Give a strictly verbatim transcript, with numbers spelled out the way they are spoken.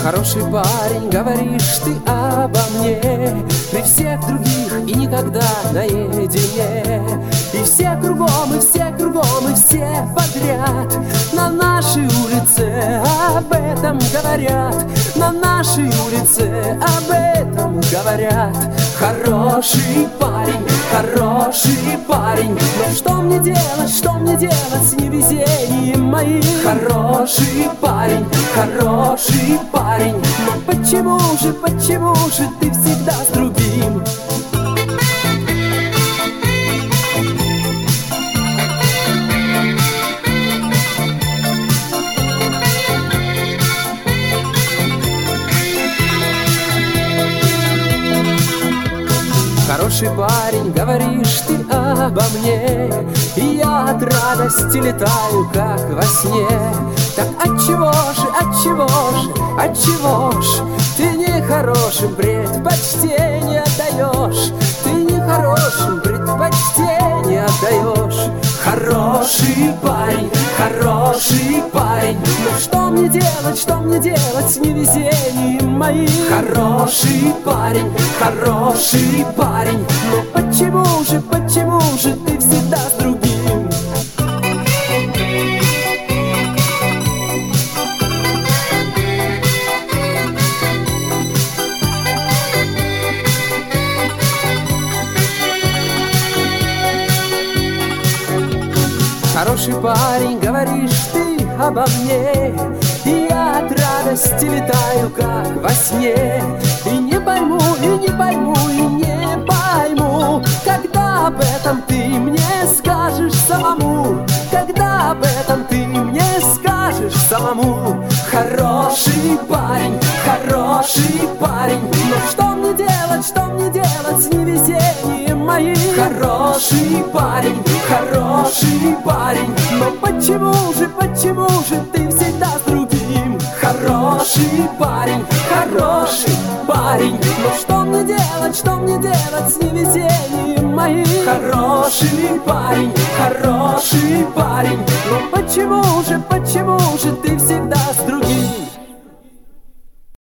Хороший парень, говоришь ты обо мне, при всех других и никогда наедине. И все кругом, и все кругом, и все подряд на нашей улице об этом говорят. На нашей улице об этом говорят. Хороший парень, хороший парень, но что мне делать, что мне делать с невезением моим? Хороший парень, хороший парень, но почему же, почему же ты всегда с другим? Хороший парень, говоришь ты обо мне, и я от радости летаю, как во сне. Так отчего же, отчего же, отчего ж ты нехорошим предпочтение отдаешь? Ты нехорошим предпочтение отдаешь. Хороший парень, хороший парень, но что мне делать, что мне делать с невезением моим? Хороший парень, хороший парень, но почему же, почему же ты всегда с другим? Хороший парень, говоришь ты обо мне, и я от радости летаю, как во сне. И не пойму, и не пойму, и не пойму, когда об этом ты мне скажешь самому. Когда об этом ты мне скажешь самому. Хороший парень, хороший парень, но что мне делать, что мне делать с невезением моим? Хороший парень, хороший парень, но почему же, почему же ты всегда с другим? Хороший парень, хороший парень, но что мне делать, что мне делать с невезением моим? Хороший парень, хороший парень, но почему же, почему же ты всегда с другим?